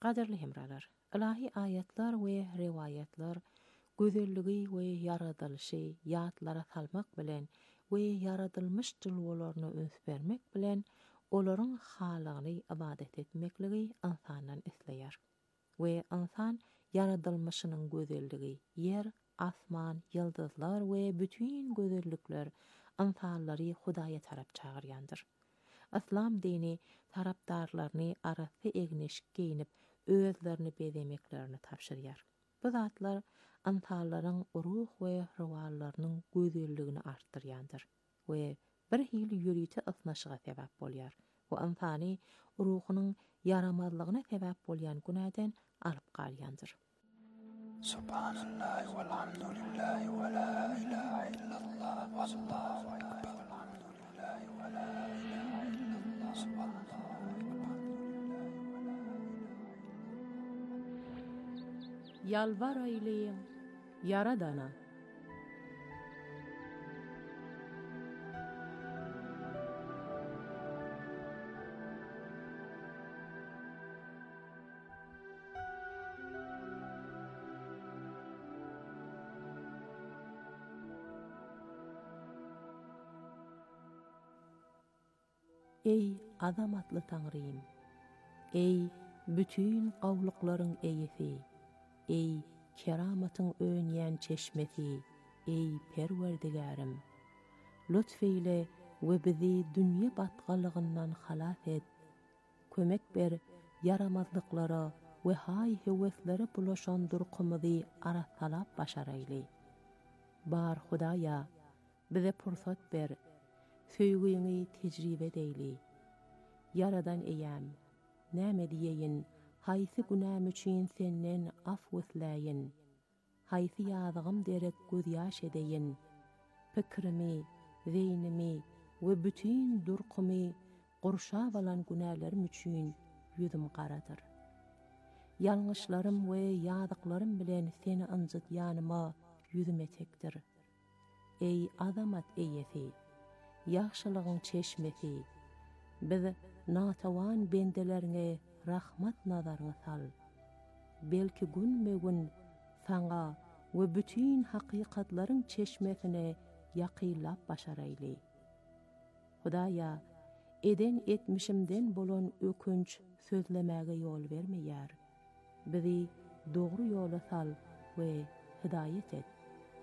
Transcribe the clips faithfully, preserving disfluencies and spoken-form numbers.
Qadirli hemralar, ilahi ayetler we rivayetler gözelligi we yaradılışı ýatlara salmak bilen we yaradylmış jylwalaryna öns bermek bilen olaryň halygyny ibadet etmekligi insandan isleýär. We insan yaradylmışynyň gözelligi, yer, asman, ýyldızlar we bütün gözellikler insanlary Hudaýa tarap çagyrýandyr. İslam dini tarapdarlaryny arasy egneşik giyinip özlerini bezemeklerini tapşyrýar. Bu zatlar insanlaryň ruh we rywalarynyň gözelligini artdyrýandyr we bir hili ýürüýte ysnaşyga sebäp bolýar. Bu insany ruhunyň yaramazlygyna sebäp bolýan günäden alyp galýandyr. Subhanallah walhamdulillah wa la ilaha illallah wallahu akbar walhamdulillah wa la ilaha illallah subhanallah Yalvar ayleyin Yaradana. Ey azamatly Taňrym, ey bütün gawlyklaryň eýesi, ey keramatyň öňýän çeşmesi, ey Perwerdigarim, lütfeyle we bizi dünýä batgalygyndan halas et. Kömek ber yaramazlyklara we hay heweslere bulaşan durqumyzy arasalap başaraýly. Bar Hudaýa, bize pursat ber, söýgüňi tejribe eýli. Yaradan eýäm, näme diýeýin, haýsy günäm üçin senden af wesläýin, haýsy ýazgym derek göz ýaş edeýin, pikrimi, zeýnimi we bütün durqumy gurşa balan günälerim üçin ýüzüm garadyr. Ýalňyşlarym we ýazyklarym bilen seni ynjytýanyma ýüzüm etekdir. Ey azamat eýesi, ýaxşylygyň çeşmesi, biz natawan bendelerine rahmat nazaryny sal. Belki günme-gün saňa we bütün hakykatlaryň çeşmesine ýakynlap başaraýly. Hudaýa, eden etmişimden bolan ökünç sözlemäge ýol bermeýär. Bizi dogry ýola sal we hidaýet et.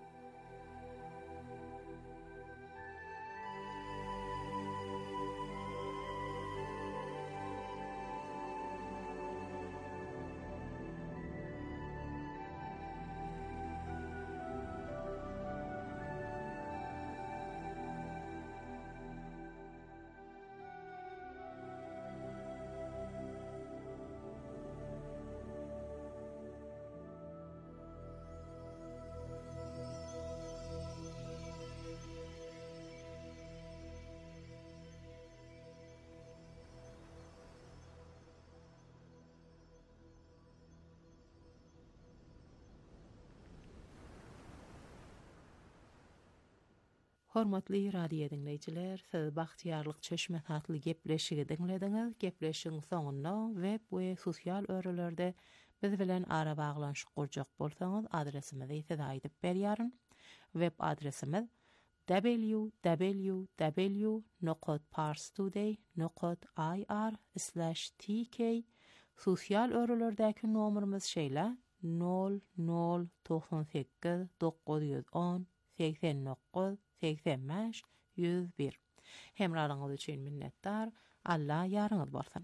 Hormatly radio dinleyijiler, siz Bagtyarlyk çeşme hatly gepleşigi dinlediňiz. Gepleşiň soňunda web we sosial örelerde biz bilen ara baglanşyk gurjak bolsaňyz adresimizi ýa-da aýdyp berýäryn. Web adresimiz w w w nokta parstoday nokta i r slash t k. Sosial örelerdäki nomerimiz şeýle nol nol doksan sekiz dokuz yüz on seksen dokuz seksen beş yüz bir. Hemralyňyz üçin minnetdar. Allah ýaryňyz bolsun.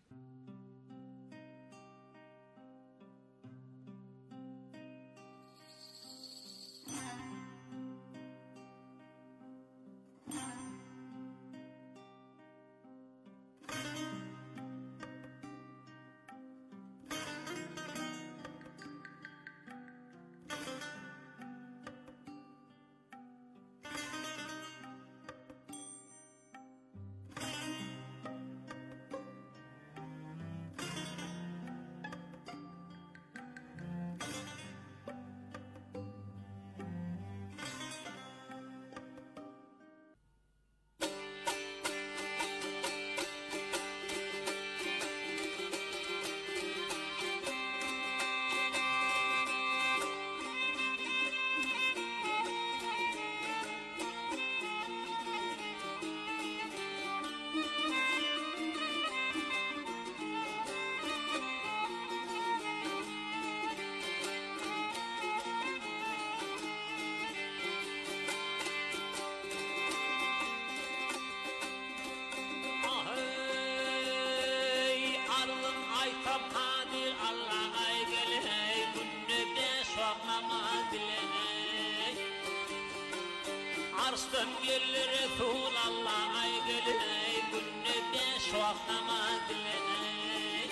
Namazdan gelir Resul Allah ay gelir günde beş vakit namaz dileney.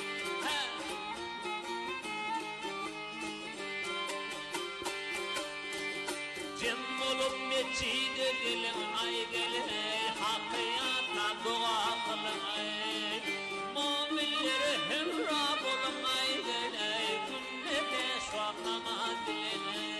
Cem olup mescide gelin ay gelir hakiyatla dua kılın. Müminlere hemra bulun ay gelir günde beş vakit namaz dileney.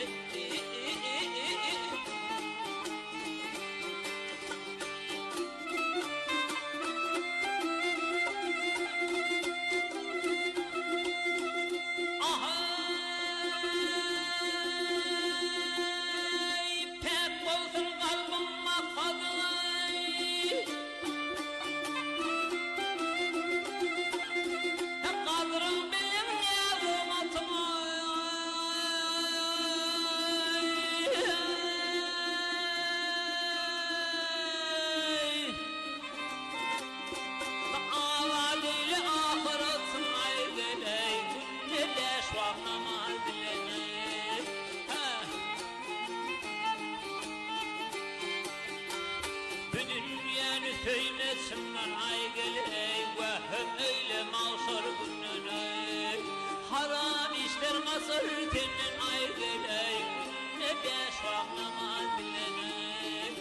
Haram işler masır tenin ay geley ne beş vakit namaz dileney.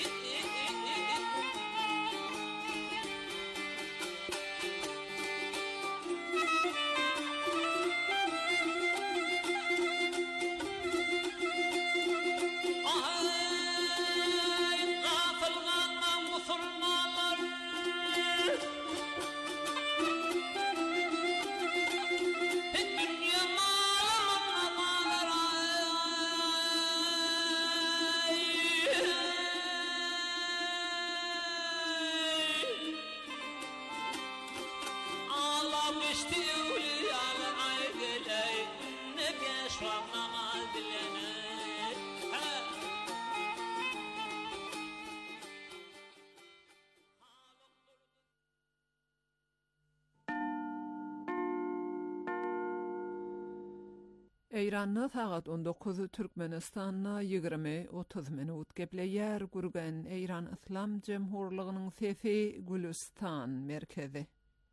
Ay gafil kalma musulmanlar Eyranna saat on dokuz Türkmenistanna ýygrimi otuz minut gepleýär gurgan Eyran Islam Jemhurlygynyň sesi Gülistan merkezi.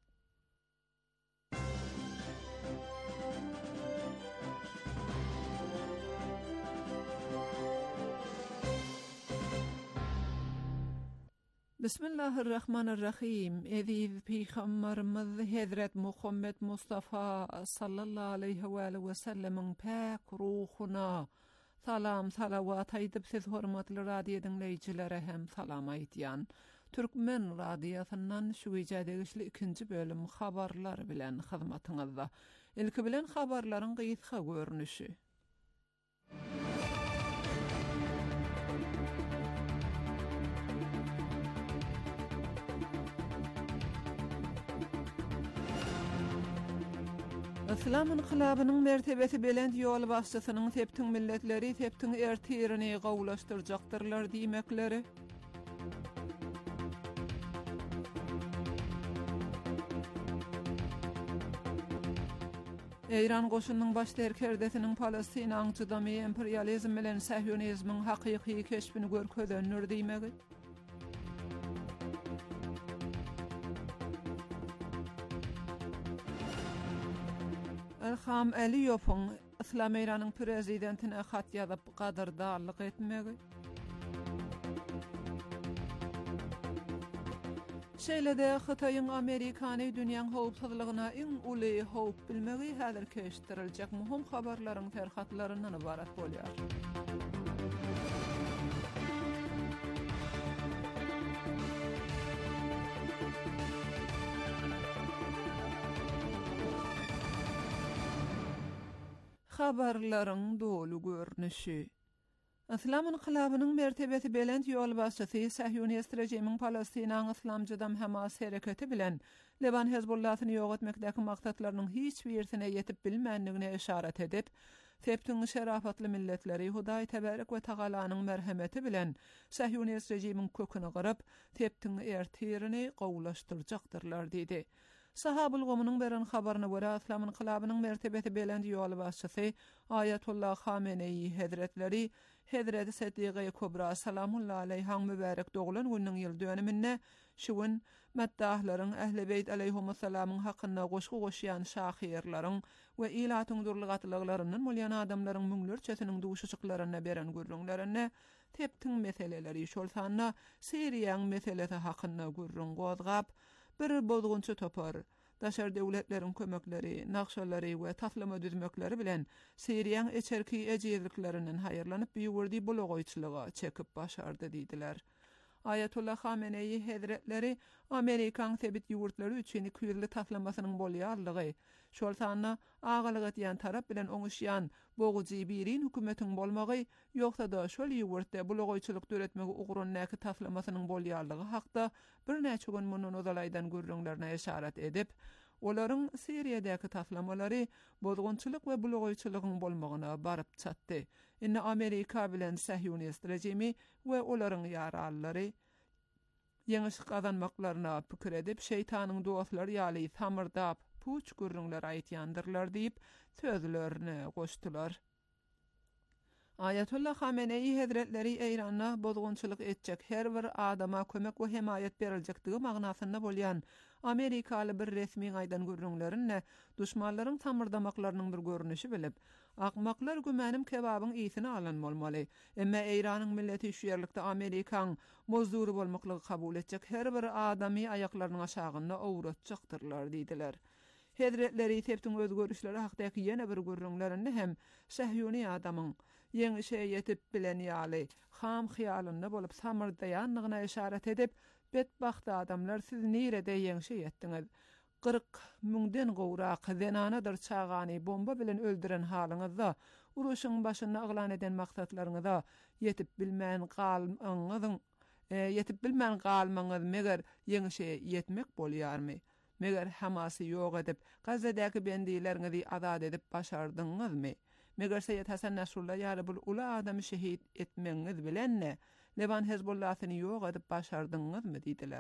Bismillahirrahmanirrahim. Eziz Peygamberimiz Hazret Muhammed Mustafa sallallahu aleyhi ve sellem'in pak ruhuna salam salavat aýdyp siz hormatly radio dinleýijilere hem salam aýdýan. Türkmen radiosundan şu ýerde ikinji bölüm habarlar bilen hyzmatyňyzda. Ilki bilen habarlaryň gysga görnüşi. İslam inqilabynyň mertebesi belend ýol başçysynyň teptiň milletleri teptiň ertirini gowlaşdyrjaktyrlar diýmekleri. Eýran goşunyň baş derkerdesiniň Palestina aňçydamy imperializm bilen sahyonizmiň hakyky keşbini görkezlenir diýmegi. Ilham Aliyev'in İslam Eýranyň prezidentine hat ýazyp gadyrdarlyk etmegi. Şeýlede Hytaýyň Amerikany dünýäň howpsuzlygyna iň uly howp bilmegi häzir keşdiriljek muhim habarlaryň terhatlaryndan ibarat bolýar. Habarlaryň dolu görnüşi. İslam inqilabynyň mertebesi belend ýol başçysy Sahyonist rejimiň Palestinaň Islamjydam Hamas hereketi bilen Leban Hezbollahyny ýok etmekdäki maksatlarynyň hiç birisine ýetip bilmänligine işaret edip, septiň şerafatly milletleri Hudaý tebarek we tagalanyň merhemeti bilen Sahyonist rejimiň köküne garyp, septiň ertirini gowlaşdyrjaktyrlar diýdi. Sahabul Gomynyň beren habaryna görä İslam inqilabynyň mertebeti belend ýoly başçysy Ayatullah Hameneyi Hazretleri Hazreti Seddiqe Kubra salamullahi aleyha mübarek doğulan günüň ýyl dönümine şu gün maddahlaryň Ähli Beyt aleyhimussalamyň hakyna goşgu goşýan şahyrlaryň we ilatyň durlugatlyklarynyň molyan adamlaryň müňlerçesiniň duşuşyklaryna beren gürrüňlerine teptiň meseleleri şol sanna Siriýanyň meselesi hakyna gürrüň gozgap bir bozgunçy topar daşar döwletleriň kömekleri, nakşalary we taslama düzmekleri bilen Siriýanyň eçerki ejizliklerinden haýyrlanyp ýugurdy bulagoýçylyga çekip başardy diýdiler. Ayatullah Hameneyi Hazretleri Amerikan sebit ýurtlary üçin iki ýylly taslamasynyň bolýarlygy, şol sanna agalyk etýän tarap bilen oňuşýan bogujy birin hökümetiň bolmagy ýoksa da şol ýurtda bulagoýçylyk döretmegi ugrunnaky taslamasynyň bolýarlygy hakda bir näçe gün munun odalaydan gürrüňlerine eşaret edip, olaryň Siriýadäki taslamalary bozgunçylyk we bulagoýçylygyň bolmagyna baryp çatdy. Inne Amerika bilen Sahyonist rejimi we olaryň ýarallary ýeňiş gazanmaklaryna pikir edip şeytanyň dostlary ýaly tamyrdap puç gürrüňler aýtýandyrlar diýip sözlerini goşdular. Ayatullah Hameneyi Hazretleri Eýranda bozgunçylyk etjek her bir adama kömek we hemaýat beriljekdigi magnasynda bolýan Amerikaly bir resmi aýdan gürrüňlerine duşmanlaryň tamyrdamaklarynyň bir görnüşi bilip, akmaklar gümänim kebabyň ýetini alan bolmaly. Emma Eýranyň milleti şu ýerlikde Amerikaň mozdury bolmaklygy kabul etjek her bir adamy aýaklarynyň aşagyna owratjaktyrlar diýdiler. Hazretleri teptiň öz görüşleri hakdaky ýene bir gürrüňlerini hem Sahyoni adamyň ýeňişe ýetip bilen ýaly ham hyýalynda bolup samyrdaýanlygyna eşaret edip, betbaht adamlar siz nirede ýeňişe ýetdiňiz. kırk müňden gowrak zenanadyr çagany bomba bilen öldüren halyňyzda, uruşyň başyna aglan eden maksatlaryňyza ýetip bilmän galmaňyzyň ýetip bilmän galmaňyz meger ýeňişe ýetmek bolýarmy? Meger hamasy ýok edip, Gazadäki bendilerinizi azad edip başardyňyzmy? Meger Seyyed Hasan Nasrullah ýaly bul ula adamy şehit etmeňiz bilenne Leban Hezbollahyny ýok edip başardyňyzmy diýdiler.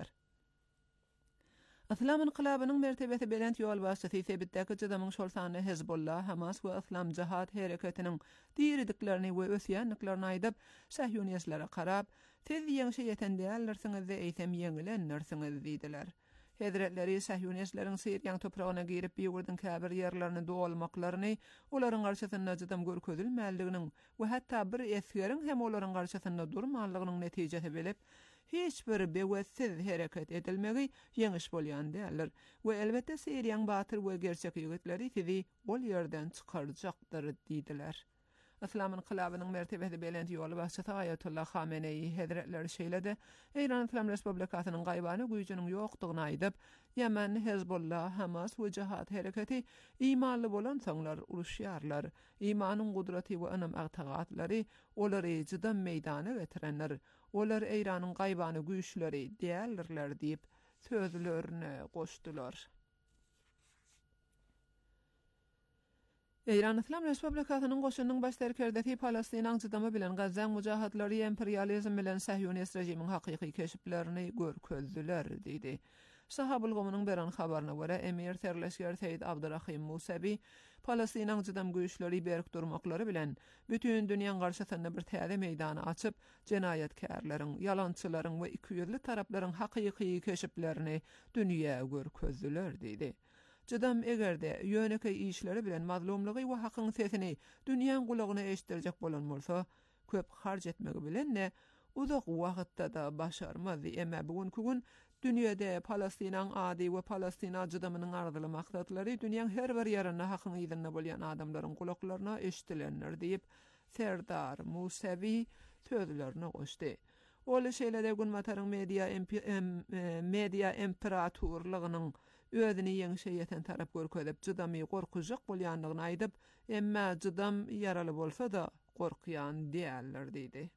İslam inqilabynyň mertebeti belend ýol başçysy sebitdäki jydamyň şol sany Hezbollah, Hamas we İslam Jihad hereketiniň diýerdiklerini we ösýänliklerini aýdyp, Sahyoniýetlere karap, tez ýeňişe ýeten dällersiňiz we eýsem ýeňilenlersiňiz diýdiler. Hazretleri Sahyoniýetleriň Siriýanyň topragyna girip ýugurdyň käbir ýerlerini dolmaklaryny, olaryň garşysynda jydam görkezilmäldiginiň we hatda bir esgeriň hem olaryň garşysynda durmanlygynyň netijesi bilip, hiç bir bewessiz hereket edilmegi ýeňiş bolýan däldir we elbetde Siriýanyň batyr we gerçek ýigitleri sizi bol ýerden çykarjakdyr diýdiler. İslam inqilabynyň mertebeti belend ýoly başçysy Ayatullah Hameneyi Hazretleri şeýledi, Eýran İslam Respublikasynyň gaýbany güýjüniň ýokdugyny aýdyp, Yemen, Hezbollah, Hamas we Jihad hereketi imanly bolan soňlar uruşýarlar. İmanyň gudraty we anam agtagatlary olary jydam meýdana getirenler. Olar Eýranyň gaýbany güýçleri diýerler diýip sözlerini goşdular. Eýran İslam Respublikasynyň goşunyň baş serkerdesi Palestinaň jydamy bilen Gazza mujahidleri imperializm bilen Sahyonist rejimiň hakyky keşiplerini görkezdiler diýdi. Sahabul Gomynyň beren habaryna görä Emir Terleşger Seyyid Abdurrahim Musavi Palestinaň jydam güýçleri berk durmaklary bilen bütün dünýäň garşysynda bir täze meýdany açyp, jenaýetkarlaryň, ýalançylaryň we iki ýüzli taraplaryň hakyky keşiplerini dünýäge görkezdiler diýdi. Jydam egerde ýöneke işleri bilen mazlumlygy we hakyň sesini dünýäň gulagyna eşdirjek bolan bolsa, köp harj etmegi bilen ne uzak wagtda da başarmady. Emma bugünkü gün dünýede Palestinaň ady we Palestina jydamynyň ardyly maksatlary dünýäň her bir ýerinde hakyň ýerinde bolýan adamlaryň kulaklaryna eşdilenler diýip Serdar Musavi sözlerini goşdy. Oly şeýlede gün mataryň media media imperatorlygynyň özüni ýeňişe ýeten tarap görkezip jydamy gorkujak bolýanlygyny aýdyp, emma jydam ýaraly bolsa da gorkýan diýerler diýdi.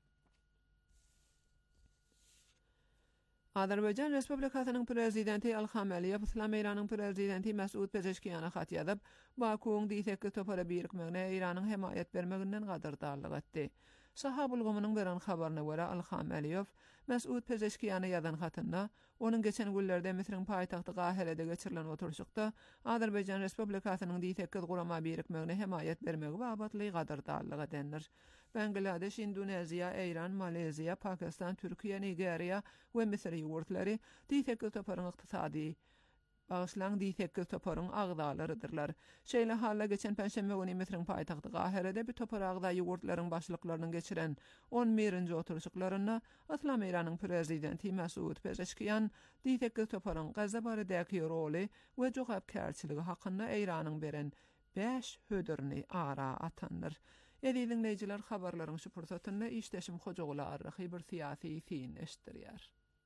Azerbaýjan Respublikasynyň prezidenti Ilham Aliýew İslam Eýranyň prezidenti Mesud Pezeşkiýana hat ýazyp, Bakuň diýsekli topara birikmegine Eýranyň hemaýat bermeginden gadyrdarlyk etdi. Sahabul Gomanyň beren habaryna görä Alham Aliyev Mesut Pezeşkiýany ýazan hatynda onuň geçen günlerde Misriň paýtagty Gaherede geçirilen oturuşykda Azerbaýjan Respublikasynyň diýsekli gurama birikmegine hemayet bermegi babatly gadardarlyga denir. Bangladeş, Indoneziya, Eýran, Maleziya, Pakistan, Türkiýe, Nigeriya we Misir ýurtlary diýsekli toparyň ykdysady Bağışlan diýsekli toparyň agdalarydyrlar. Şeýle halla geçen penşembe güni Misriň paýtagty Gaherede bir topar agda ýurtlaryň başlyklarynyň geçiren on birinji oturuşyklaryna Islam Eýranyň prezidenti Mesut Pezeşkiýan diýsekli toparyň Gaza baradäki roly we jogapkärçiligi hakynda Eýranyň beren beş hödürni ara atandyr. Edi dinleýijiler habarlaryň şu pursatynda işdeşim Hojaguly arrahy bir siýasy fin eşdirýär.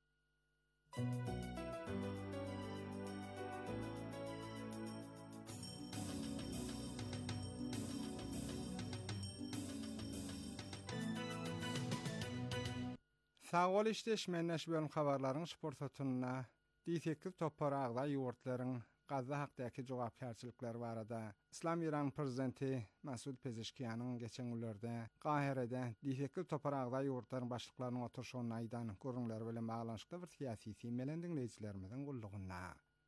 Sağol işdeş menneş bölüm habarlaryň sportatyna diýsekli toparagda ýurtlaryň Gaza hakdaky jogapkärçilikleri barada İslam Eýranyň prezidenti Mesut Pezeşkiýanyň geçen günlerde Gaherede diýsekli toparagda ýurtlaryň başlyklarynyň oturşugyny aýdan görüňler bilen baglanyşykda bir siýasy filmden dinleýijilerimiziň gullugyna.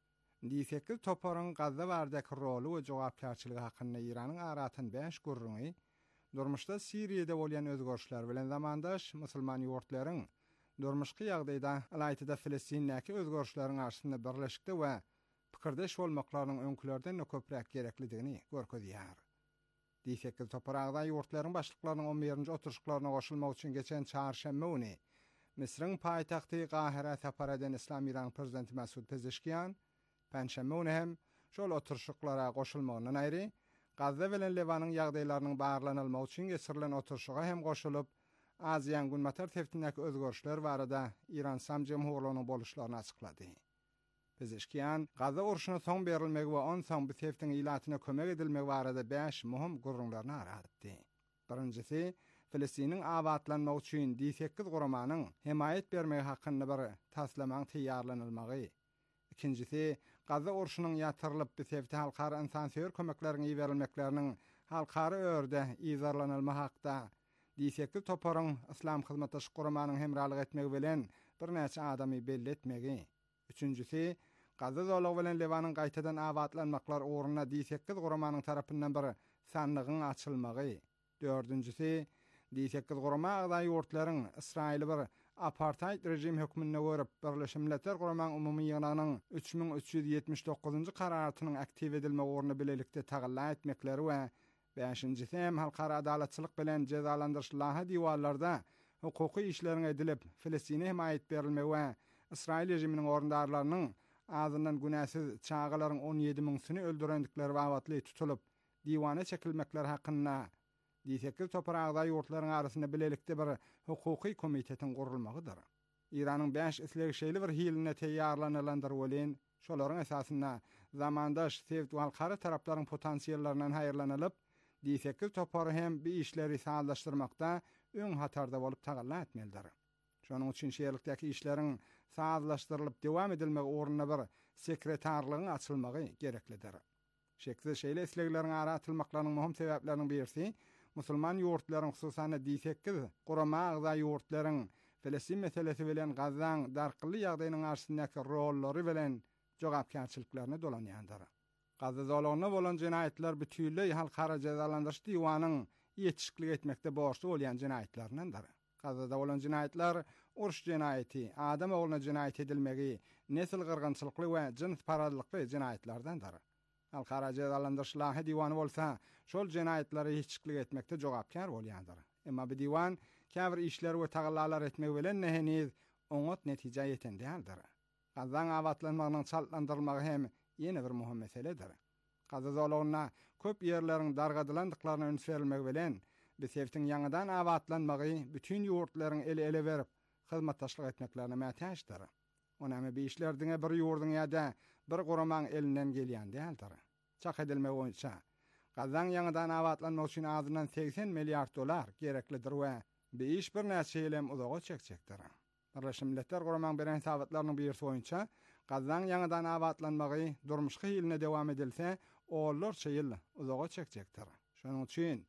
Diýsekli toparyň Gaza baradaky rolu we jogapkärçiligi hakynda Eýranyň aratyn beş gurruňy durmuşda Siriýede bolýan özgörüşler bilen zamandaş musulman ýurtlaryň durmuşky ýagdaýda alaýtyda Filistindäki özgörüşleriň arasynda birleşikde we pikirdeş bolmaklarynyň öňkülerden köpräk gereklidigini görkezýär. Diýsekli toparagda ýurtlaryň başlyklarynyň on birinji oturuşyklaryna goşulmak üçin geçen çarşamba güni Misriň paýtagty Gahera sapar eden İslam Eýranyň prezidenti Mesut Pezeşkiýan penşembe güni hem şol oturuşyklara goşulmagyny aýry Gaza bilen Levanyň ýagdaýlarynyň barlanylmagy üçin geçirilen oturuşyga hem goşulyp Aziýan günmatar teftindäki özgörüşler barada İran Sam Jemhurlygynyň boluşlaryny açyklady. Pezeşkiýan Gaza urşuny soň berilmegi we on soň bu teftiň ilatyna kömek edilmegi barada beş muhim gurrunlaryny aratdy. Birincisi, Filistiniň awatlanmagy üçin diýsekli guramanyň hemayet bermegi hakynda bir taslamaň taýýarlanylmagy. İkincisi, Gaza urşunyň ýatyrylyp bu tefti halkara insansöýür kömeklerine berilmekleriniň halkara öýrde ýazarlanylmagy hakda diýsekli toparyň İslam hyzmatdaşlyk guramanyň hemralyk etmegi bilen bir näçe adamy belli etmegi. Üçüncüsi, Gaza zolagy bilen Levanyň gaýtadan awatlanmaklar orunyna diýsekli guramanyň tarapyndan bir sanlygyň açylmagy. Dördüncüsi, diýsekli gurama agda ýurtlaryň Israýil bir apartheid rejim hökmüne görüp Birleşmiş Milletler Gurama Umumy Ýygynyň üç bin üç yüz ýetmiş dokuzunji kararatynyň aktiv edilmegi oruny bilelikde tagalla etmekleri we beşinjisi hem halkara adaletçilik bilen cezalandyryş laha diýwarlarda hukuky işleriň edilip Filistine hemayet berilmegi we Israýil rejiminiň orundarlarynyň azyndan günäsiz çağalaryň on ýedi miňsini öldürendikleri wagtly tutulup diýwana çekilmekleri hakynda diýsekli toparagda ýurtlaryň arasynda bilelikde bir hukuky komitetiň gurulmagydyr. İranyň beş islegişeli bir hiline teýýarlanylandyr bolan şolaryň esasynda zamandaş sevdi halkara taraplaryň potensiýallaryndan haýyrlanylyp diýsekli topary hem bir işleri sağlaşdyrmakda öň hatarda bolup tagalla etmelidir. Şonuň üçin şeýerlikdäki işleriň sağlaşdyrylyp dewam edilmegi orunyna bir sekretarlygyň açylmagy gereklidir. Şeýle şeýle islegleriň aratylmaklarynyň muhim sebäpleriniň birisi musulman ýurtlaryň hususan diýsekli gurama agda ýurtlaryň Filistin meselesi bilen Gazaň darkyly ýagdaýynyň arasyndaky rollary bilen jogapkärçiliklerini dolanýandyr. Gaza zolagyna bolan jinaýetler bütünlüği halkara cezalandyryş diýwanyň ýetişiklik etmekde borçly bolýan jinaýetlerdendir. Gazada bolan jinaýetler uruş jinaýeti, adam oglyna jinaýet edilmegi, nesil gyrgynçylykly we jins paradlykly jinaýetlerdendir. Halkara cezalandyryş laha diýwany bolsa, şol jinaýetleri ýetişiklik etmekde jogapkär bolýandyr. Emma bu diýwan käbir işler we tagallalar etmek bilen näheniz oňat netije ýeten däldir. Gazaň awatlanmagynyň çaltlandyrylmagy hem ýene bir muhim meseledir. Gaza zolagyna köp ýerleriň dargadylandyklaryna öňs berilmegi bilen bu sevtiň ýangydan awatlanmagy bütün ýurtlaryň ele-ele berip hyzmatdaşlyk etmeklerine mätäçdir. Onamy bir işlerdiňe bir ýurduň ýa-da bir guramaň elinden gelýän däldir. Çak edilmegi boýunça Gazaň ýangydan awatlanmak üçin azyndan seksen milliard dolar gereklidir we bu iş bir näçe ýylym uzaga çekjekdir. Birleşmiş Milletler Guramaň beren sabatlarynyň birisi boýunça Gazaň ýangydan awatlanmagy durmuşky ýylyna dowam edilse, ollarça ýyl uzaga çekjekdir. Şonuň üçin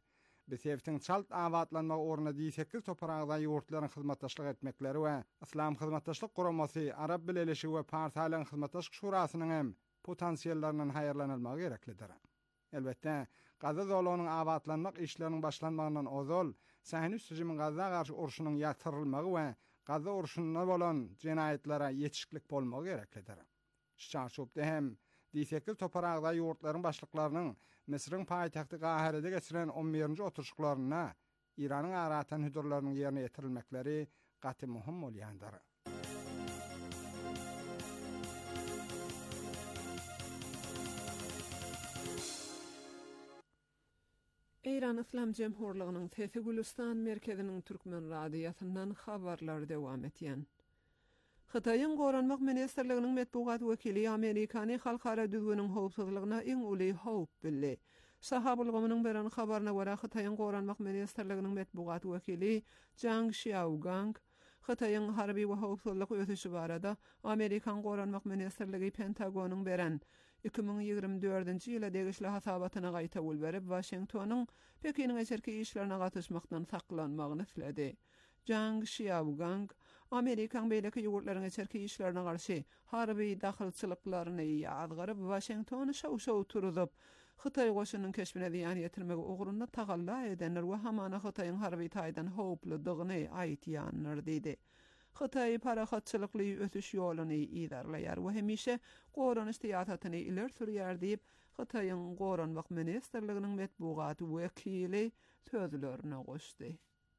Beseftin çalt awatlanma orna diýsekki toparagda ýurtlaryň hyzmatdaşlyk etmekleri we Islam hyzmatdaşlyk guramasy, Arab Birleşigi we partiýalaryň hyzmatdaşlyk şurasynyň hem potensiýallarynyň haýyrlanylmagy gereklidir. Elbetde, Gaza zolunyň awatlanmak işleriniň başlanmagyndan ozal, Sahyonist rejimiň Gaza garşy urşunyň ýatyrylmagy we Gaza urşunyna bolan jenaýetlere ýetişiklik bolmagy gereklidir. Şaşupda hem diýsekki toparagda ýurtlaryň başlyklarynyň Misriň paýtagty Gahirede geçiren on birinji oturşuklaryna İranyň aratan hüdürleriniň ýerine ýetirilmekleri gaty muhim bolýandyr. İran Islam Cemhurlygynyň Tefe Gülistan merkeziniň türkmen radiýasyndan habarlar dowam etýän. Xitaýyň Goranmak Ministrliginiň medpugat wekili Amerikany halkara düzgüniň howpsuzlygyna iň uly howp bildi. Sahabul gomynyň beren habaryna görä Xitaýyň Goranmak Ministrliginiň medpugat wekili Zhang Xiaogang Xitaýyň harby we howpsuzlyk ötüşi barada Amerikan Goranmak Ministrligi Pentagonyň beren iki bin ýygrimi dördünji ýyla degişli hasabatyna gaýta bul berip Washingtonyň Pekiniň eserki işlerine gatyşmakdan saklanmagyny tiledi. Zhang Xiaogang Amerikan beýleki ýurtlaryň eserki işlerine garşy harby dahylçylyklaryny ýazgaryp Washingtony şow-şow turup Xitay goşunyň keşbine ziýan ýetirmegi ugruny tagalla edenler we hamana Xitaýyň harby taýdan howpludygyny aýtýanlar diýdi. Xitay parahatçylykly ötüş ýoluny idarlaýar we hemişe Goran istiýatatyny iler sürýär diýip Xitaýyň Goranmak Ministrliginiň medpugat wekili sözlerine goşdy.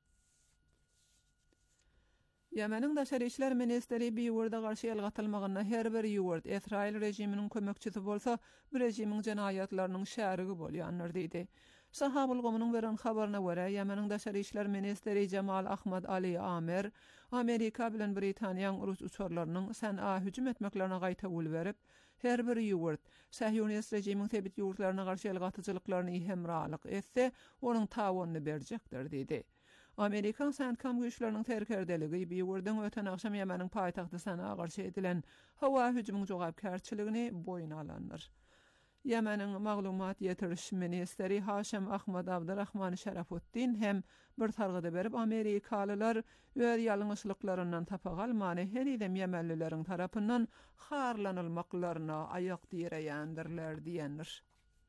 Ýemeniň daşary işler ministeri bir ýurda garşy ýalgatylmagyna her bir ýurt Israil rejiminiň kömekçisi bolsa, bu rejimiň jenaýatlarynyň şärigi bolýanlar diýdi. Sahabul gomynyň beren habaryna görä, Ýemeniň daşary işler ministeri Jamal Ahmad Ali Amer, Amerika bilen Britaniýanyň urus uçurlarynyň San'a hüjüm etmeklerine gaýta bul berip, her bir ýurt Sahyonist rejimiň tebit ýurtlaryna garşy ýalgatyjylyklaryny hemralyk etse, onuň tawanyny berjekdir diýdi. Amerikan Sankam güýçleriniň terkerdeligi bir ýurdan öten akşam Ýemeniň paýtagty San'a garşy edilen hawa hüjümüň jogapkärçiligini boýuna alanlar. Ýemeniň maglumat ýetiriş ministeri Haşim Ahmad Abdurrahman Şarafuddin hem bir targyda berip Amerikalylar öz ýalňyşlyklaryndan tapagalmany her edem Ýemenlileriň tarapyndan harlanylmaklaryna aýak diýerýändirler diýenler.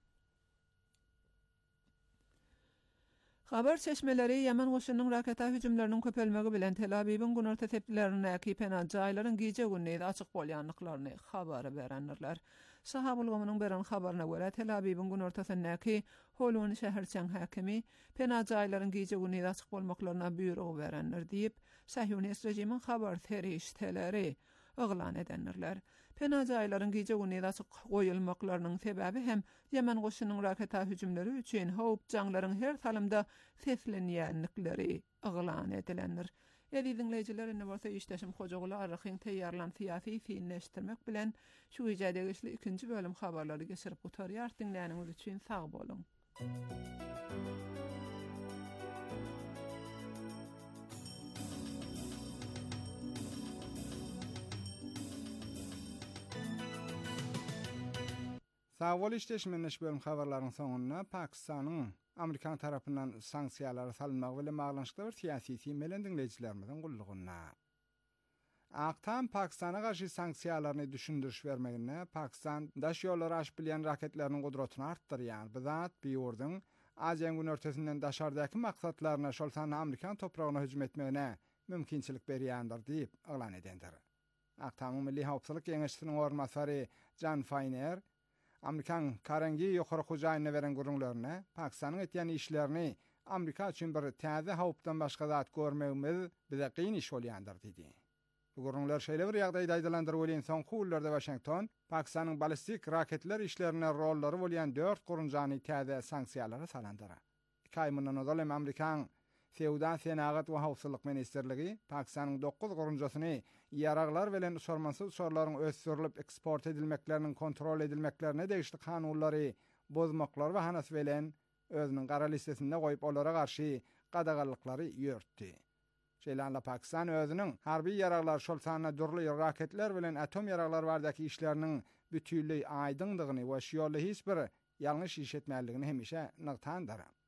Habar çeşmeleri Yemen goşunyň raketa hüjümleriniň köpelmegi bilen Tel Aviw'yň günorta tepkilerine kipen jaýlaryň gije günleri açyk bolýanlyklaryny habar berenler. Sahabul gomynyň beren habaryna görä Tel Aviw'yň günortasyndaky Holon şäherçäň häkimi pena jaýlaryň gije günleri açyk bolmaklaryna buyruk berenler diýip Sahyonist rejimiň habar terişteleri oglan edenler. Pena jaýlaryň gije günleri açyk goýulmaklarynyň sebäbi hem Yemen goşunyň raketa hüjümleri üçin howp jaňlaryň her salymda seslenýänlikleri oglan edilenler. Ýa-da dinleýijiler indi bolsa işdeşim Hojaguly arryň teýýarlan syýasy fiilleşdirmek bilen şu ýerde geçli ikinji bölüm habarlary geçirip gutarýar. Dinläniňiz üçin sag bolun. Sağol işleşmeniş bölüm habarlaryň soňuna Pakistanyň Amerikan tarapyndan sanksiýalara salynmagy bilen baglanşykly bir syýasy temelden dinleýijilerimiziň gullugyna. Aktam Pakistana garşy sanksiýalaryny düşündiriş bermegine Pakistan daş ýolları aşyp bilen raketleriniň gudratyny artdyrýar. Bu zat bir ýurdyň Aziýa günörtesinden daşardaky maksatlaryna şolsan Amerikan topragyna hüjüm etmegine mümkinçilik berýändir diýip oglan edendir. Aktamyň Milli Howpsuzlyk Geňeşliginiň ornmasary John Feiner Amerikan karangi ýokary hujaýyny beren gurunlaryna Pakistanyň etýän işlerini Amerika üçin bir täze howpdan başga zat görmegimiz bize qyyn iş bolýandyr diýdi. Bu gurunlar şeýle bir ýagdaýda aýdalandyryp bolan soň kullarda Washington Pakistanyň balistik raketler işlerine rollary bolan dört gurunjany täze sanksiýalara salandyr. iki aý mundan ozal Amerikan Sewda Senagat we Howpsuzlyk Ministerligi Pakistanyň dokuz gurunjasyny ýaraglar bilen sormansız sorlaryň ösürilip eksport edilmekleriniň kontrol edilmeklerine degişli kanunlary bozmaklar we hanas bilen özüniň gara listesinde goýup olara garşy gadagallyklary ýörtdi. Şeýle Pakistan özüniň harby ýaraglar şol sanyna durly raketler bilen atom ýaraglar bardaky işleriniň bütünlüği aýdyndygyny we şu ýolda hiç bir ýalňyş iş etmäligini hemişe nyktandyr.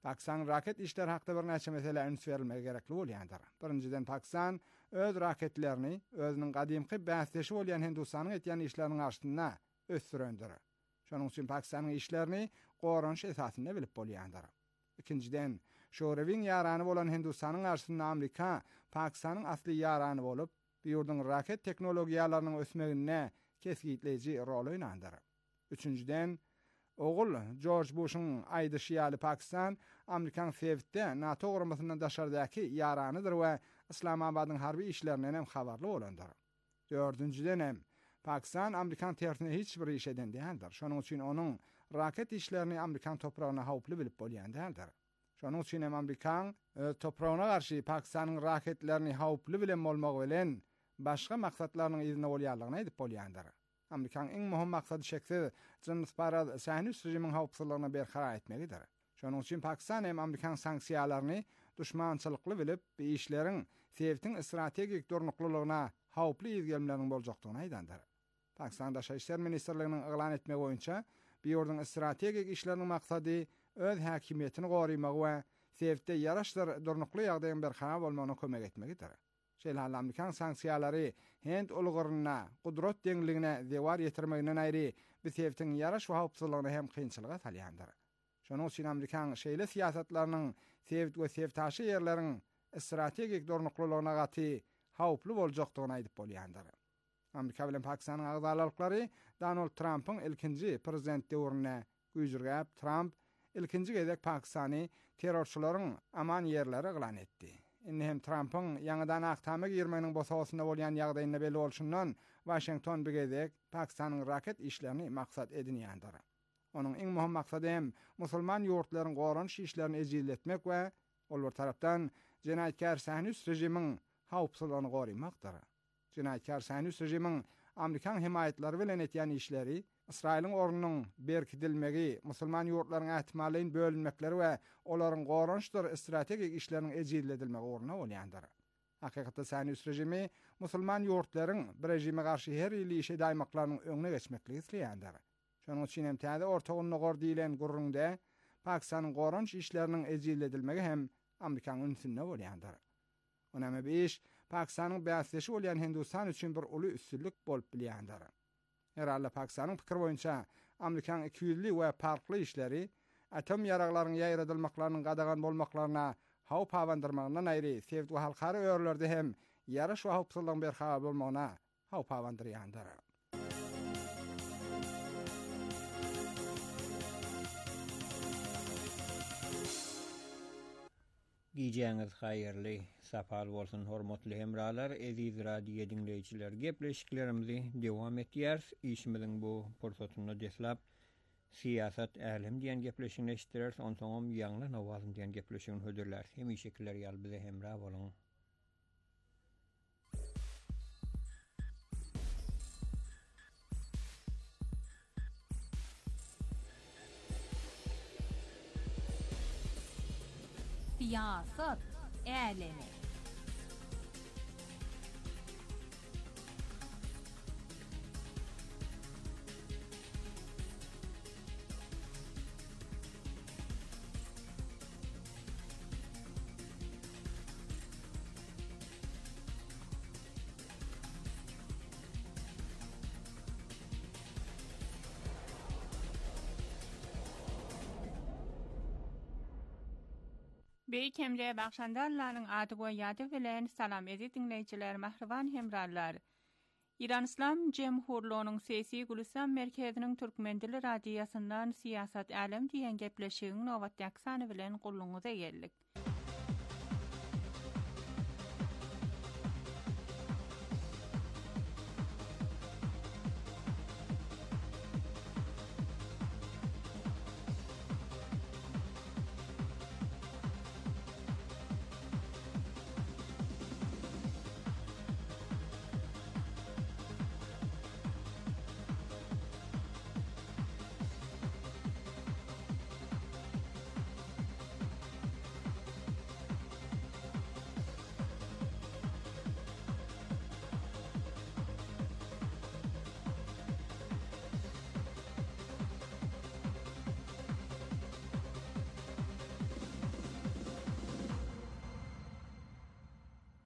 Pakistan raket işler hakda bir näçe mesele öňüs berilmegi gerekli bolýandyr. Birinciden Pakistan öz raketlerini özüniň gadymky bäsleşi bolýan Hindustanyň etýän işleriniň arşyna ösdürendir. Şonuň üçin Pakistanyň işlerini goranç esasynda bilip bolýandyr. Ikinciden, şorewiň ýarany bolan Hindustanyň arşyna Amerika Pakistanyň asly ýarany bolup, bu ýurdun raket teknologiýalarynyň ösmegine kesgitleýiji rol oýnandyr. Üçünciden, oğul George Bush'un aýdyşy ýaly Pakistan Amerikan fevtde NATO gurmasyndan daşardaky ýaranydyr we Islamabadyň harby işlerinden hem habarly bolandyr. Dördüncüden hem Pakistan Amerikan tertine hiç bir iş eden değildir. Şonuň üçin onuň raket işlerini Amerikan topragyna hawply bilip bolýan değildir. Şonuň üçin hem Amerikan öz toprağına garşy Pakistanyň raketlerini hawply bilen bolmagy bilen başga maksatlarynyň ýerine bolýanlygyny aýdyp bolýandyr. Amerikan iň möhüm maksady şeksiz jyns para Sahnus rejiminiň hawpsuzlygyny berhara etmegidir. Şonuň üçin Pakistan hem Amerikan sanksiýalaryny düşmançylykly bilip, bu işleriň Sewtiň strategik durnuklylygyna hawply ýergelmelerini boljakdygyny aýdandyr. Pakistan Daşary işler ministrliginiň eglan etmegi boýunça, bu ýurdun strategik işleriniň maksady öz häkimiýetini goraýmak we Sewtde ýaraşdyr durnukly ýagdaýyň berhara bolmagyna kömek etmegidir. Şeýle Amerikan sanksiýalary Hind ulguryna, gudrat deňligine dewar ýetirmeginden aýry, bu Sewtiň ýaraş we hawpsuzlygyny hem kynçylyga salýandyr. Şonuň üçin Amerikan şeýle siýasatlarynyň Sewt we Sewtaşy ýerleriň strategik durnuklylygyna gaty hawply boljakdygyny aýdyp bolýandyr. Amerika bilen Pakistanyň agzalalyklary Donald Trump'yň ilkinji prezident döwrüne güýjürgäp, Trump ilkinji gezek Pakistany terrorçylaryň aman ýerleri eglan etdi. Indi hem Trump'yň ýangydan aktamy girmeginiň bosagysynda bolýan ýagdaýyna belli bolşundan Washington bir gezek Pakistanyň raket işlerini maksat edinýändir. Onuň iň möhüm maksady hem musulman ýurtlaryň goranç işlerini ejizletmek we ol bir tarapdan jenaýatkar Sahnus rejiminiň hawpsuzlygyny goraýmakdyr. Jenaýatkar Sahnus rejiminiň Amerikan himayatlary bilen etýän işleri, İsrail'in ornunyň berkidilmegi, musulman ýurtlaryň ähtimalyň bölünmekleri we olaryň gorançdyr strategik işleriniň ejizledilmegi orna bolýandyr. Hakykatda Sahnus rejimi musulman ýurtlaryň bir rejime garşy her ýyly işe daýmaklarynyň öňüne geçmekli isleýändir. Şonuň üçin hem täze ortagyny gor diýilen gurrunde Pakistanyň goranç işleriniň ejizledilmegi hem Amerikanyň ünsünde bolýandyr. Onamy beş Pakistanyň bäsleşi bolýan Hindustan üçin bir uly üstünlük bolup bilýändir. Herhalde Pakistanyň pikir boýunça Amerikan iki ýüzli we parkly işleri atom ýaraglarynyň ýaýradylmaklarynyň gadagan bolmaklaryna hawp hawandyrmagyna aýry Sewt we halkary öýrlerde hem ýaraş we hawpsuzlygyň berhara bolmagyna hawp hawandyrýandyr. Giýjeňiz haýyrly, sapal bolsun hormatly hemralar, eziz radio dinleýijiler. Gepleşiklerimizi dewam etýär. Işimiziň bu pursatyny deslap siýasat älim diýen gepleşigini eşitdirers, onsoňam ýangly nawazym diýen gepleşigini höderler. Hem şekiller ýaly bize hemra bolun. Siyasat älemi. Beýik hemre bagşandarlaryň ady goýady bilen salam edi dinleýijiler, mahriban hemrallar. İran İslam Jemhurluğunyň Sesi Gülistan merkeziniň Türkmen dili radiýasyndan siýasat älem diýen gepleşiginiň nowatdaky sany bilen gulluňyza geldik.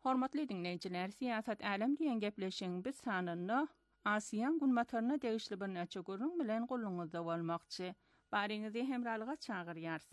Hormatly dinleyijiler, siyasat alem diýen gepleşiň biz sananyny Asiýan günmataryna degişli bir näçe gurrun bilen goluňyzda bolmakçy. Baryňyzy hemralyga çagyrýarys.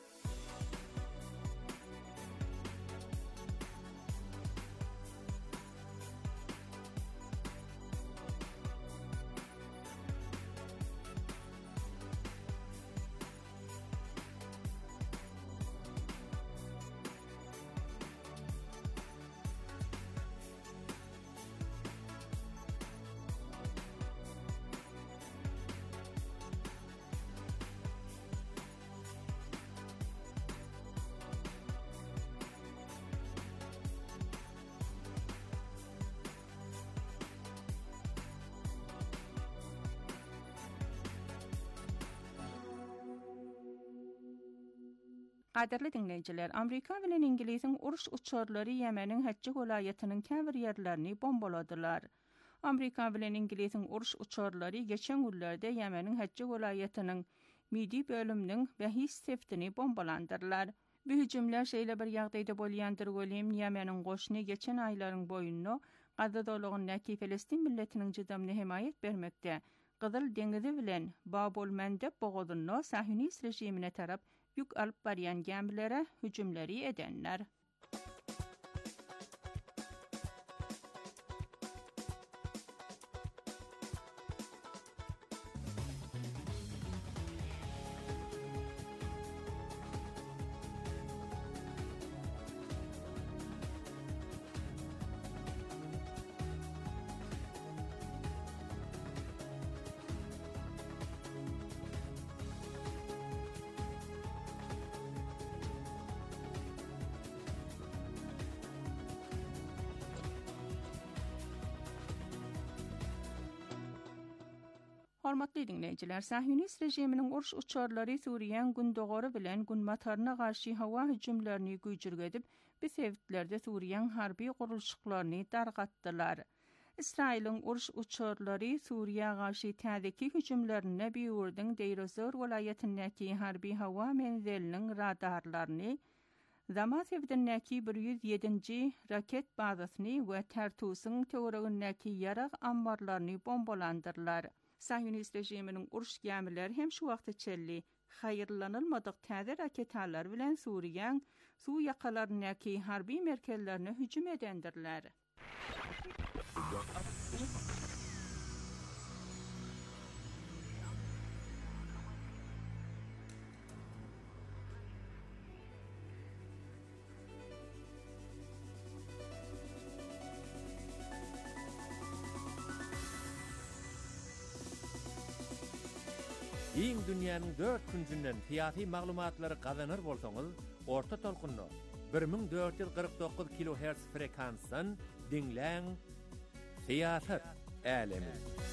Qadirli dinleyijiler, Amerika bilen İngiliziň uruş uçurlary Ýemeniň Hejje welaýatynyň käbir ýerlerini bombaladylar. Amerika bilen İngiliziň uruş uçurlary geçen günlerde Ýemeniň Hejje welaýatynyň Midi bölüminiň Behis seftini bombalandyrlar. Bu hüjümler şeýle bir ýagdaýda bolýandyr welin Ýemeniň goşuny geçen aýlaryň boýunda Gazza dolugyny näki Filistin milletiniň jydamyny himayet bermekde. Gyzyl deňizi bilen Babul Mandeb bogadyny Sahyonist rejimine tarap yük alıp barýan gemilere hüjümleri edenler. Hormatly dinleyijiler, Sahyonist rejiminiň uruş uçurlary Suriýanyň gündogary bilen günmataryna garşy hawa hüjümlerini güýjürgedip, bu sebäplerde Suriýanyň harby gurulşyklaryny dargatdylar. İsrailiň uruş uçurlary Suriýa garşy täzeki hüjümlerine biýurdyň Deir-ez-Zor welaýatynyňky harby hawa menzeliniň radarlaryny, Zamasewdinňki bir yüz ýedinji raket bazasyny we Tartusyň töweregindäki ýarag ambarlaryny bombalandyrlar. Sahyonist rejiminiň uruş gemileri hem şu wagtda çelli haýyrlanylmadyk täze raketler bilen Suriýanyň suw ýakalarynyňky harby merkezlerine hüjüm edendirler. Iň dünýäniň dört küncünden fiýaty maglumatlary gazanır bolsaňyz, orta tolkunly bir ming dört yüz kırk dokuz kilohertz frekansdan dinläň Siýasat Alemi.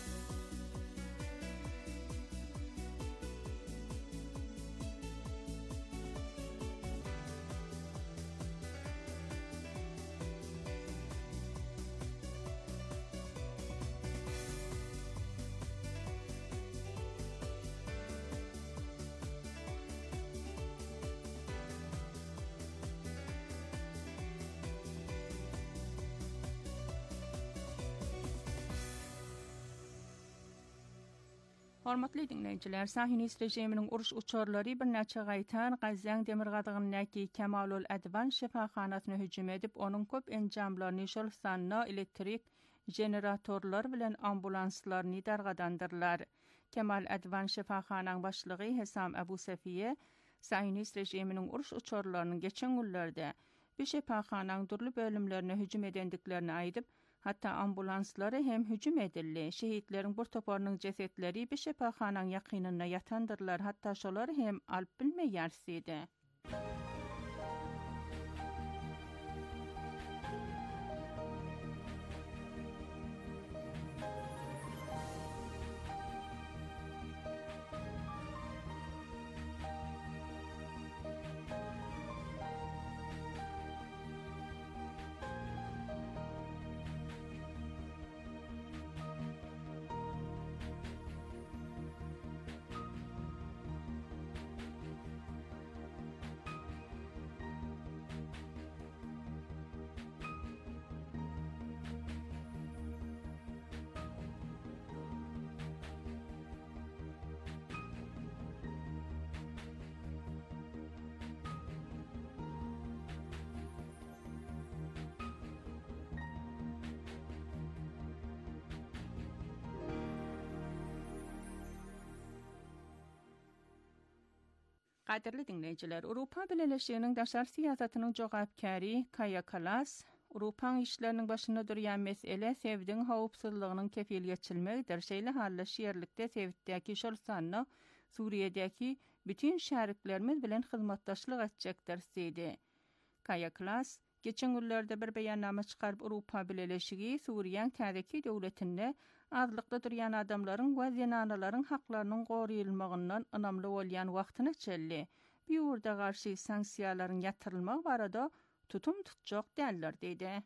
Hormatly dinleyijiler, Sahyonist rejiminiň uruş uçurlary bir näçe gaýtan Gazzaň demir gadygynyňky Kemalul Advan şifahanasyna hüjüm edip, onuň köp enjamlaryny şol sanna elektrik generatorlar bilen ambulanslaryny dargadandyrlar. Kemal Advan şifahanasynyň başlygy Hesam Abu Safiye, Sahyonist rejiminiň uruş uçurlarynyň geçen günlerde bu şifahanasynyň durly bölümlerine hüjüm edendiklerini aýdyp, hatta ambulanslary hem hüjüm edildi. Şehitleriň bir toparynyň jesetleri bir şifahanasynyň ýakynyna ýatandyrlar, hatta şolar hem alyp bilmeýärsiýdi. Qadirli dinleyiciler, Avrupa Birleşiginiň daşar siýasatynyň jogapkary Kaja Kallas, Awrupaň işleriniň başynda durýan mesele Sevdiň howpsuzlygynyň kefil geçilmegidir. Şeýle halla şeýerlikde Sevitdäki şol sanny Suriýedäki bütün şäriklerimiz bilen hyzmatdaşlyk etjekdir diýdi. Kaja Kallas geçen günlerde bir beýannama çykaryp Awrupa Birleşigi Suriýanyň täzeki döwletinde azlykda durýan adamlaryň we zenanalaryň haklarynyň goruýulmagyndan ynamly bolýan wagtyny çelli. Bu ýurda garşy sanksiýalaryň ýatyrylmagy barada tutum tutjak däller diýdi.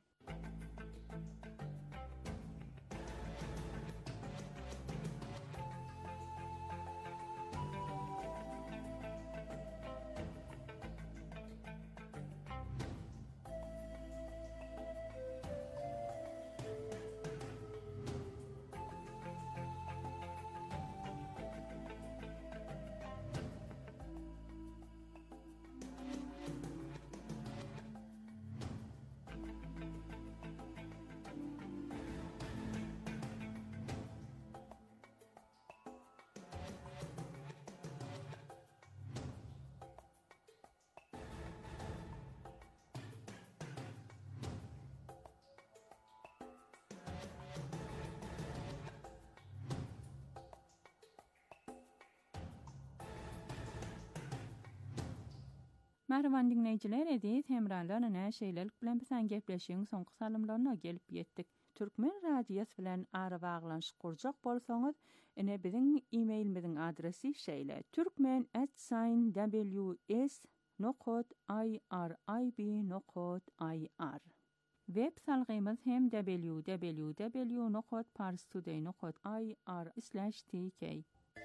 Merhaban dinleyiciler, edis hemralarına şeýlelik bilen bilen gepleşiň soňky salymlaryna gelip ýetdik. Türkmen radiýasy bilen ara baglanşyk kurjak bolsaňyz, ene biziň e-mailimiziň adresi şeýle: türkmen at w s nokta i r i b nokta i r. Web salgymyz hem w w w nokta parstoday nokta i r slash t k.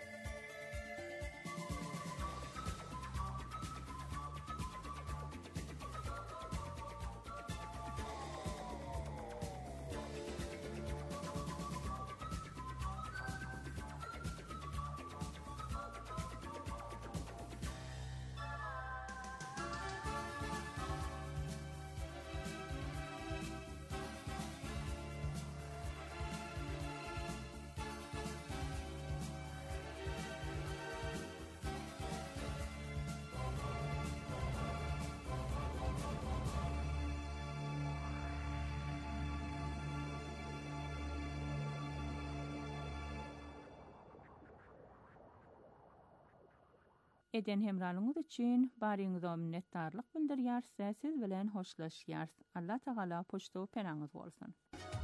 Eden hemralyňyz üçin baryňyza minnetdarlyk bildirýär, siz bilen hoşlaşýar. Allah Taala poçto penaňyz bolsun.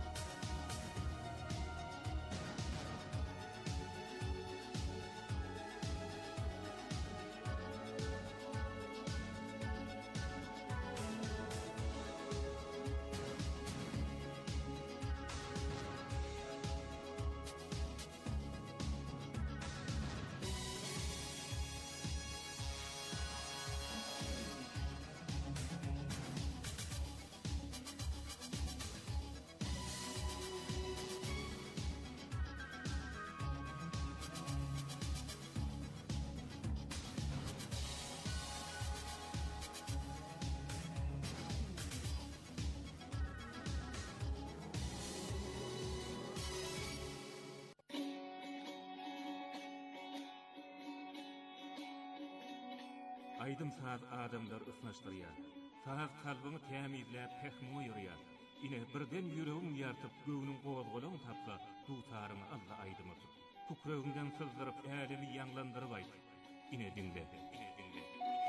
Aydym saat adamlar ısnaşdyrýar. Saat kalbyny tämizläp pehmu ýörýär. Ine birden ýüregiň ýartyp göwüniň gowazgalagyny tapsa, tutaryny Allah aýdymy. Pukregiňden sızdyryp älimi ýanglandyryp aýt. Ine dinle, ine dinle.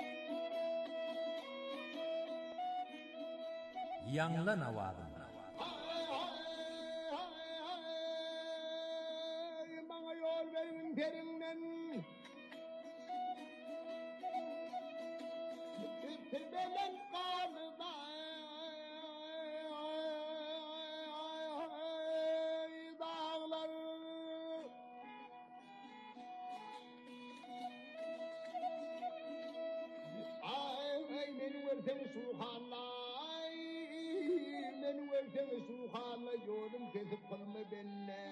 Ýanglan awazyn. Maňa ýol berin perinden. Belen qalıda dağlar ay men versen suhalay men versen suhalay yolum kesip kalma benne.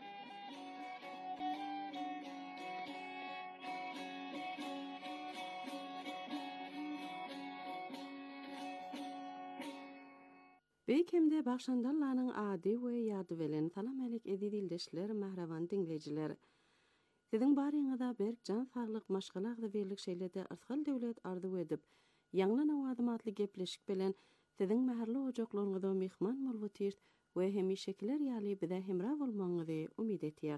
Beýkemde başlandarlaryň ady we ýady bilen salam alyk edildeşler, mahrawan dinleyijiler. Sizin barýyňyzda berk jan saglyk maşgalagda berlik şeýlerde asgal döwlet arzu edip, ýanglan awadymatly gepleşik bilen sizin mäherli ojaklaryňyzda mehman bolup otyr we hemişekiler ýaly bize hemra bolmaňyzy umyt etýär.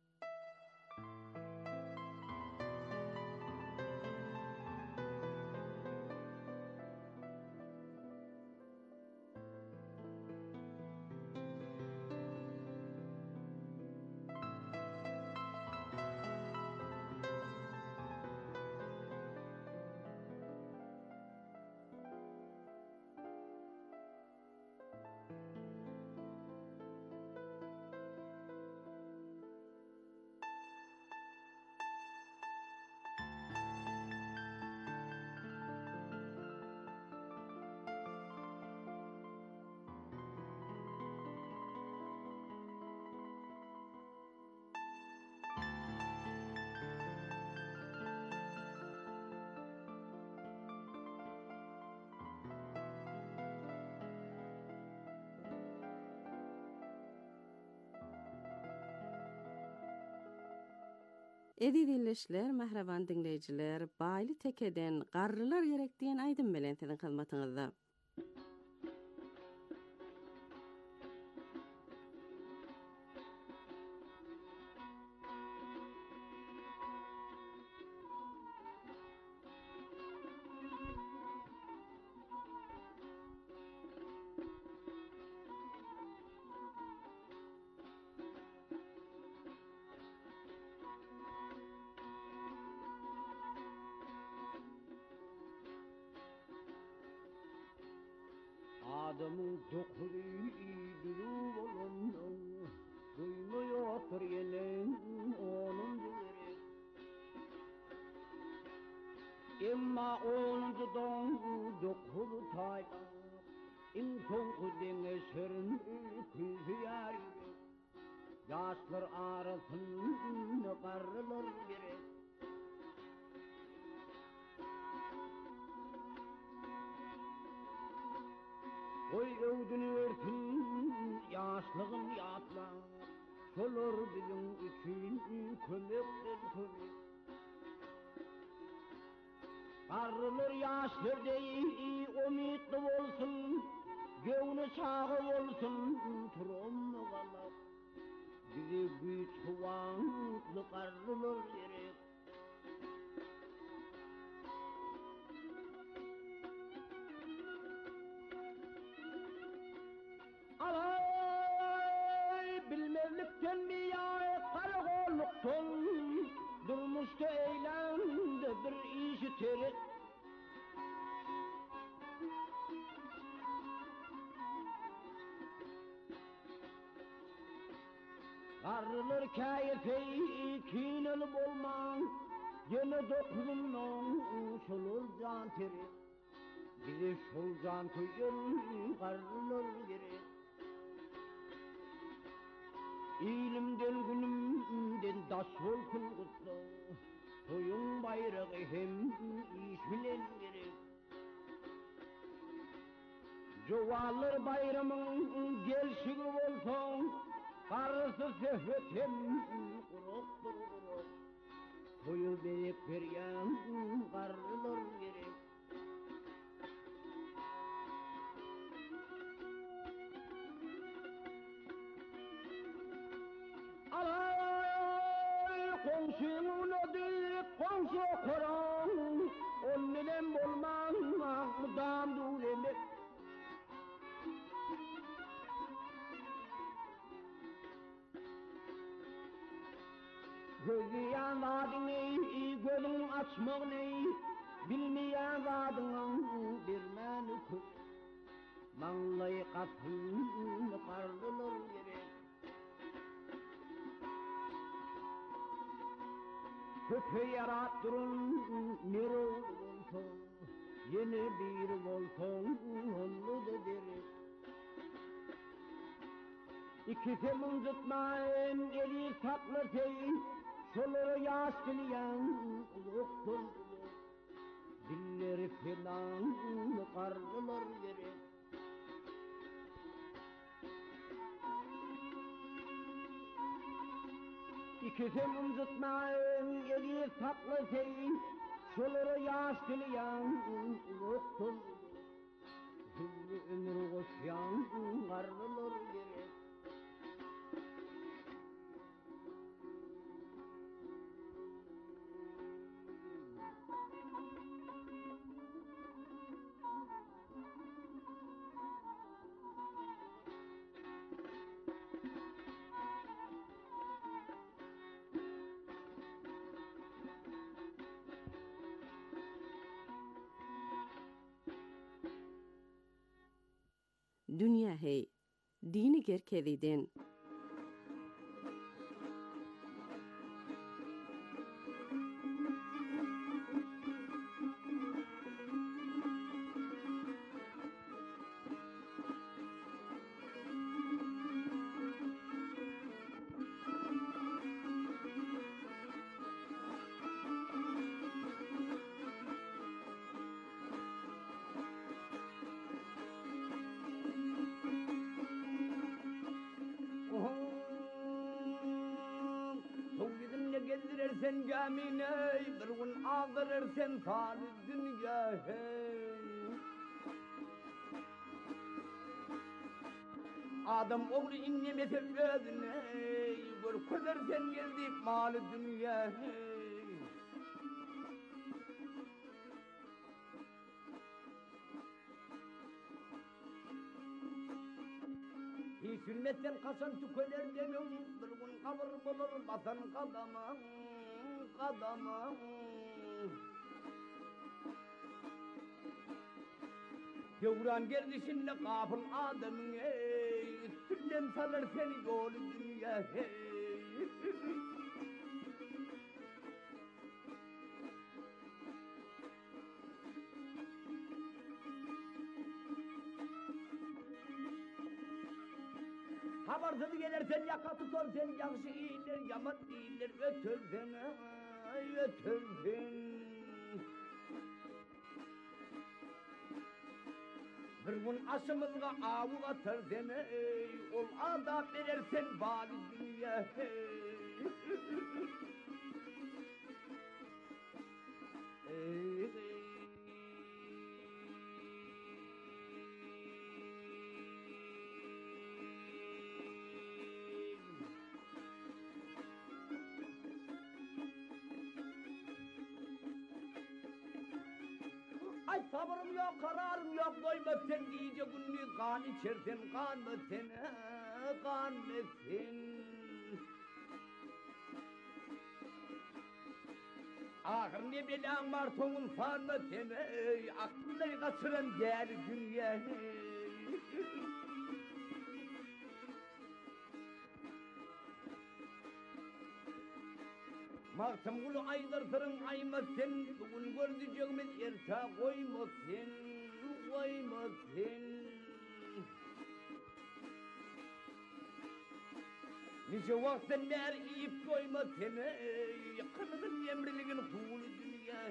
Edi dinleşler, mahraban dinleyiciler, bayly tekeden garrylar gerekdiğen aydın bilen sizin hyzmatyňyzda. Adamın dokuru idülü olanın duymuyor yenen onun dili. Emma onun don dokuru tayda in konku denge serin tüzüyer. Yaşlar arasında karılır gerek. Oy öwdüni örtün, ýaşlygym ýatla, şolar biziň üçin kömekdir kömek. Garrylar ýaşlardy, umytly bolsun, göwni çağı bolsun, turammalar. Bizi güýç huwantly garrylar gerek. Bilmezlikten mi ya karagoluktan durmuşta eylemde bir işi terik. Garrylar käýefi kinel bolmaň, ýene dokunmaň şolur jan terik. Bize şol jan köýen garrylar gerek. İlimden günümden daş volkun kutlu, soyun bayrağı hem iş bilen gerek. Jovallar bayramın gelşigi bolson, karısı sehvet hem kuruktur kuruk. Soyu berip berýän garrylar gerek. Komşumun adı komşu koran, on bilen bolmaň maqdam duleme. Gözü yanmadyny, gözüň açmagyny, bilmeýän zadyň bermäni köp. Maňlaý gasyn garrylar gerek. Köpe yarattırın nero bolson, yeni bir bolson onu da derim. İkisi mıncıtmayın eli saklasın, şoları yaş dileyen uzaktur. Dilleri filan karlılar gerek. İkisi mımzıtmayın eri saklı sey, şoları yaş dileyen yoktur. Hülli ömür koşyan karnılır gerek. Dünya hey, dini gerkediden. Gezdirirsen camine, bir gün ağdırırsan sağlı dünya hey. Adam oğlu inlemese özüne, bir kızırsan geldik malı dünya hey. Hiç bilmezsen kasan tükeler demem, bir gün kabır bulur basan kadama, kadama. Devran gerdişinde kapıl adamın ey, üstünden salır seni yolu dünya hey. Habarsız gelirsen yaka tutarsan yakşı iyiler, yaman iyiler ötürsen, ay ötürsen. Bir gün aşımızga avu atırsan, ey, ol adam verirsen bari dünya hey. Ey, ey. Ay sabrım yok, kararım yok, doymaz sen iyice günlüğü kan içersen, kan mı sen, kan mı sen? Ahır ne belan var sonun san mı sen, aklını kaçıran değer dünya. Maksım kulu aydırsırın ayma sen, bugün gördüğümüz erta koyma sen, koyma sen. Nice vaktin mer iyip koyma sen, yakınızın emriliğin hulu dünya.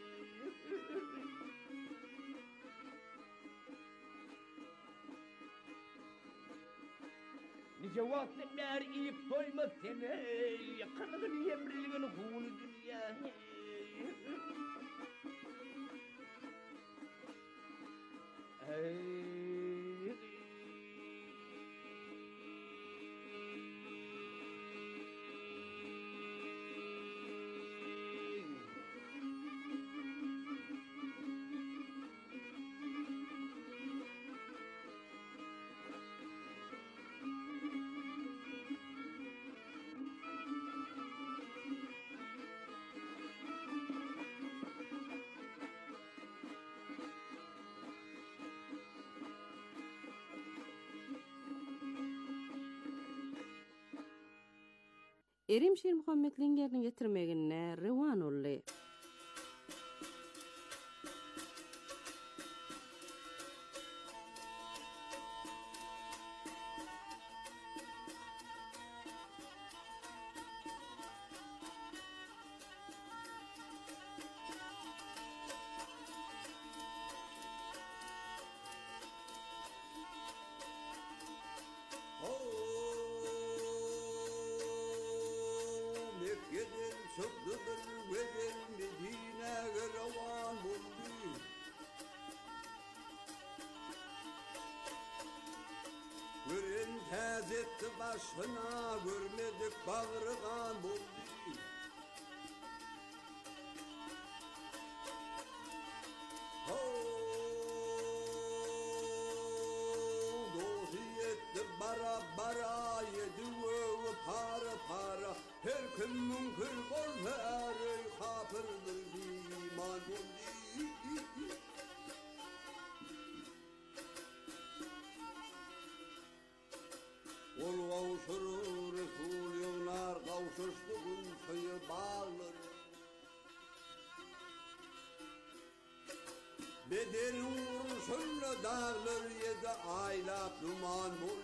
Nice vaktin mer iyip koyma sen, yakınızın emriliğin hulu dünya. Ey Erimşir Muhammed Linger'nin getirmegine revan oldu. Oh etti başına görmedik bağırgan buldu. Bara bara yedi öğü para para her kim mümkün ol her kapırdır iman oldu. Ol kavuşur Resul yollar kavuşuştuğun suyu bağlar. Bedelin vuruşunla dağlar yedi aylap duman oldu.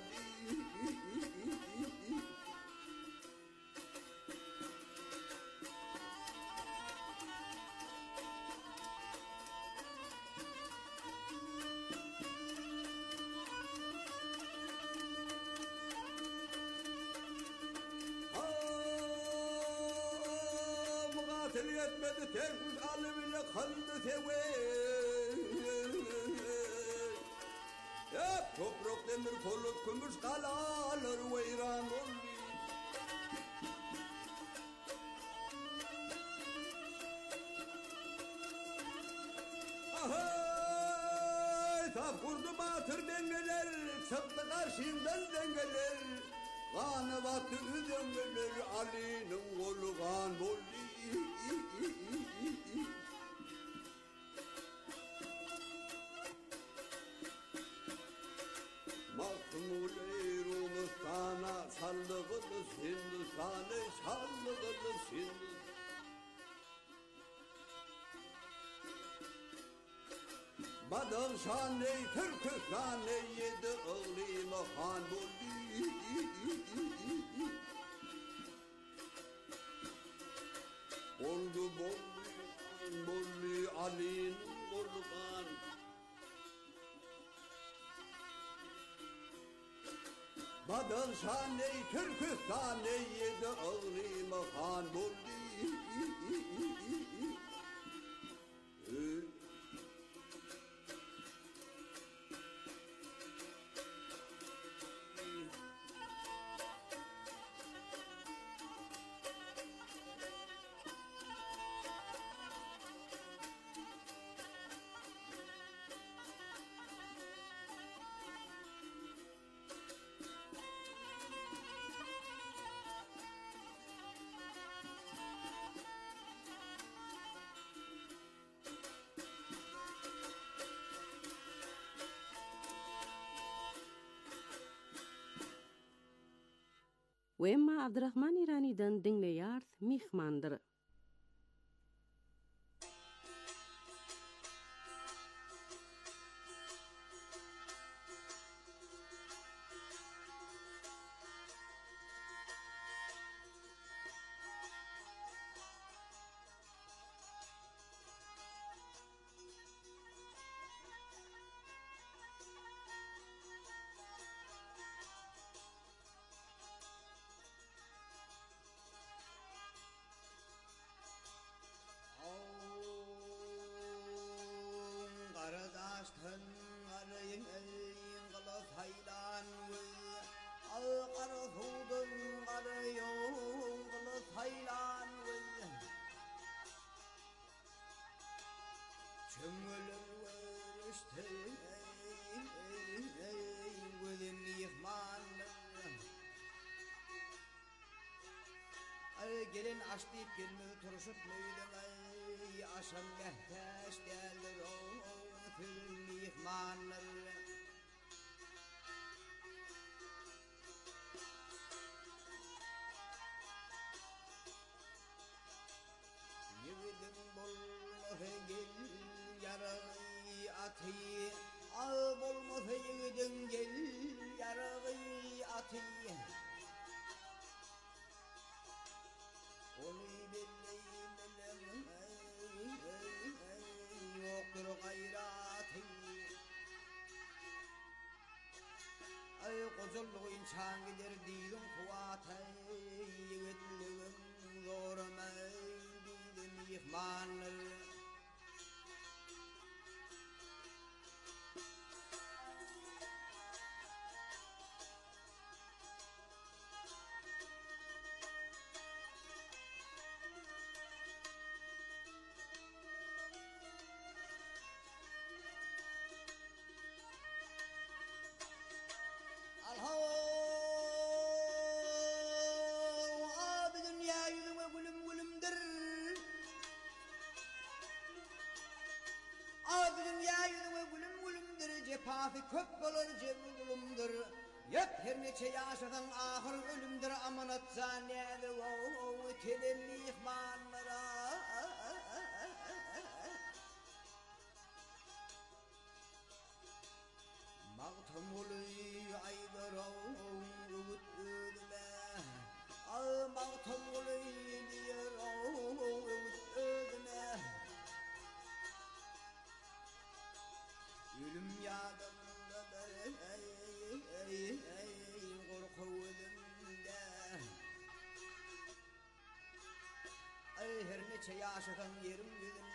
Muqatil yetmedi terkuş alimine kaldı teve. Hep toprak demir polut gümüş kalalar veyran oldu. Ahay taf kurdu batır dengeler çıktı karşımdan dengeler. Kanı battı dengeler Ali'nin kolu kan oldu. Mahmul-i Rumistana sallığınız Hindistan'ı sallığınız Hindistan. Badırşan ey Türkistan ey yedi ıglimi han buldu. Oldu bollu bollu Ali'nin kurban. Badırşan ey Türkistan ey yedi ıglimi han buldu. Wemma Abdurrahman İrani'den dinleyart mihmandır. Gelin aç deyip gelmedi turuşup müydüm aşam gehtaş derler o tüm mihmanlar. Yiğidim bolmasa gel yarağı atı al bolmasa yiğidim gel yarağı atı. Yoktur gayratı Ay koculluğu insan gider dilim kuvatı Yiğitliğim zoruma dilim ihmanlı epafı köp bolur cevulumdur. Yep her neçe yaşadan ahır ölümdür amanat zaniyeli o tedelli ihmanlara. Mağtam oluy aydara uvut ödüme. Al mağtam oluy diyor uvut ödüme. Ölüm yadımdadır ey ey ey korku ölümde. Ay her neçe yaşadan yerim gözüm